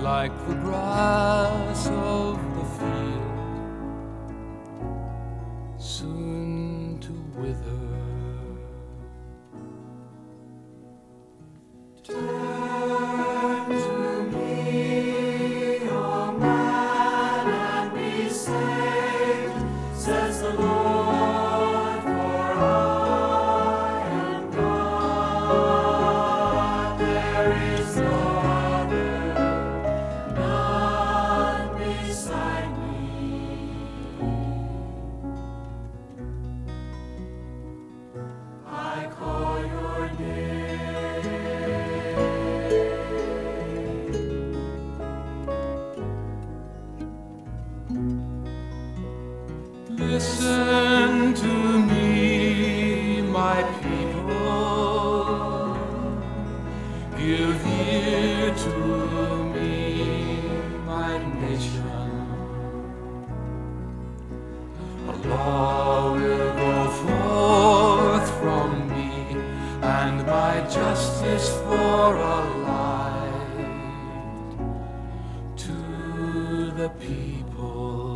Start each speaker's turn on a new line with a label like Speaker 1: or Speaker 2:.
Speaker 1: like the grass of the field, soon to wither. Turn to me, O man, and be saved, says the Lord, for I am God. There is no other, none beside me. I call your name. Listen to me, my people. Give ear to me, my nation. A law will go forth from me, and my justice for a light to the people.